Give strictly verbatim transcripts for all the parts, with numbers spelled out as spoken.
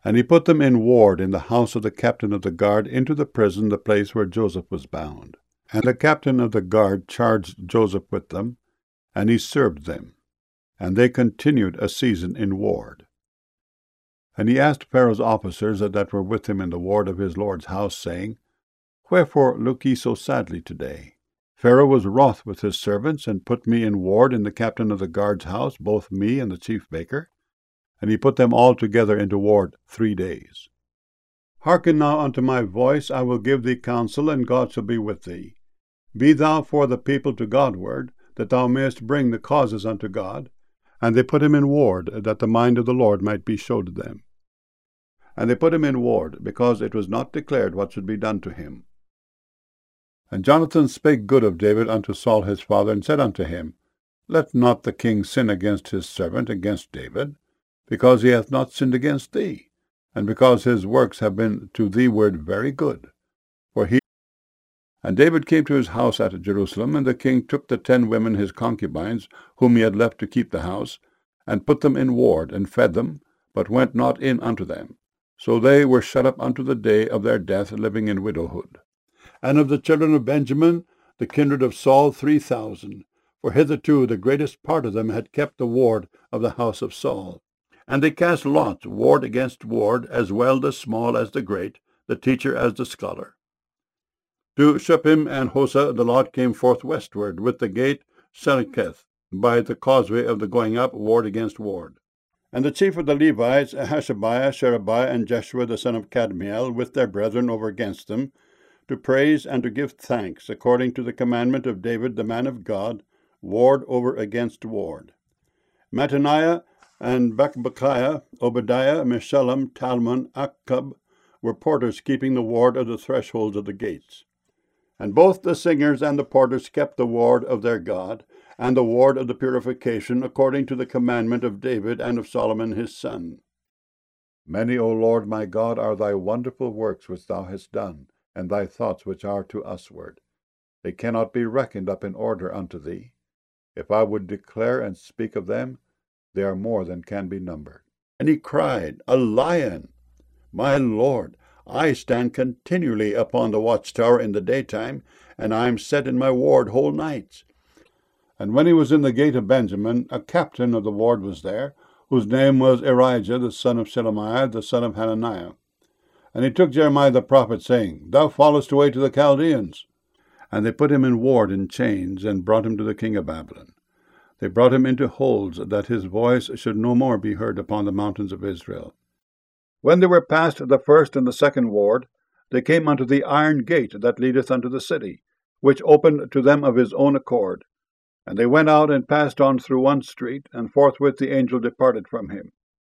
And he put them in ward in the house of the captain of the guard into the prison, the place where Joseph was bound. And the captain of the guard charged Joseph with them, and he served them. And they continued a season in ward. And he asked Pharaoh's officers that were with him in the ward of his lord's house, saying, Wherefore look ye so sadly today? Pharaoh was wroth with his servants, and put me in ward in the captain of the guard's house, both me and the chief baker. And he put them all together into ward three days. Hearken now unto my voice, I will give thee counsel, and God shall be with thee. Be thou for the people to Godward, that thou mayest bring the causes unto God. And they put him in ward, that the mind of the Lord might be showed them. And they put him in ward, because it was not declared what should be done to him. And Jonathan spake good of David unto Saul his father, and said unto him, Let not the king sin against his servant, against David, because he hath not sinned against thee, and because his works have been to thee word very good. For he And David came to his house at Jerusalem, and the king took the ten women his concubines, whom he had left to keep the house, and put them in ward, and fed them, but went not in unto them. So they were shut up unto the day of their death, living in widowhood. And of the children of Benjamin, the kindred of Saul, three thousand, for hitherto the greatest part of them had kept the ward of the house of Saul. And they cast lots, ward against ward, as well the small as the great, the teacher as the scholar. To Shuppim and Hosa the lot came forth westward, with the gate Seliketh, by the causeway of the going up, ward against ward. And the chief of the Levites, Hashabiah, Sherebiah, and Jeshua the son of Kadmiel, with their brethren over against them, to praise and to give thanks, according to the commandment of David the man of God, ward over against ward. Mattaniah and Bakbakiah, Obadiah, Meshullam, Talmon, Akkub, were porters keeping the ward of the thresholds of the gates. And both the singers and the porters kept the ward of their God, and the ward of the purification, according to the commandment of David and of Solomon his son. Many, O Lord my God, are thy wonderful works which thou hast done, and thy thoughts which are to usward. They cannot be reckoned up in order unto thee. If I would declare and speak of them, they are more than can be numbered. And he cried, A lion! My Lord, I stand continually upon the watchtower in the daytime, and I am set in my ward whole nights. And when he was in the gate of Benjamin, a captain of the ward was there, whose name was Erijah, the son of Shelemiah, the son of Hananiah. And he took Jeremiah the prophet, saying, Thou fallest away to the Chaldeans. And they put him in ward in chains, and brought him to the king of Babylon. They brought him into holds, that his voice should no more be heard upon the mountains of Israel. When they were past the first and the second ward, they came unto the iron gate that leadeth unto the city, which opened to them of his own accord. And they went out and passed on through one street, and forthwith the angel departed from him.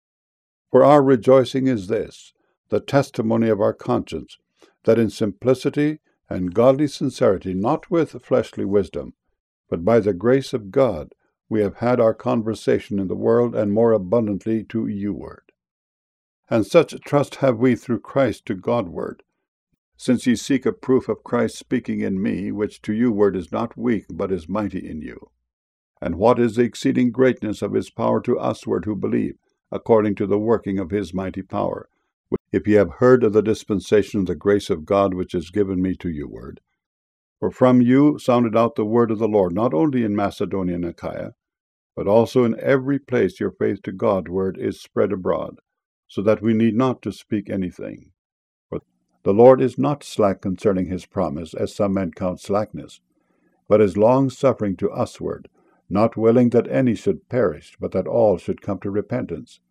For our rejoicing is this, the testimony of our conscience, that in simplicity and godly sincerity, not with fleshly wisdom, but by the grace of God, we have had our conversation in the world, and more abundantly to you-ward. And such trust have we through Christ to God-ward, since ye seek a proof of Christ speaking in me, which to you-ward is not weak, but is mighty in you. And what is the exceeding greatness of his power to usward who believe, according to the working of his mighty power, if ye have heard of the dispensation of the grace of God which is given me to you-ward. For from you sounded out the word of the Lord, not only in Macedonia and Achaia, but also in every place your faith to God-ward is spread abroad, so that we need not to speak anything. For the Lord is not slack concerning his promise, as some men count slackness, but is long-suffering to usward, not willing that any should perish, but that all should come to repentance.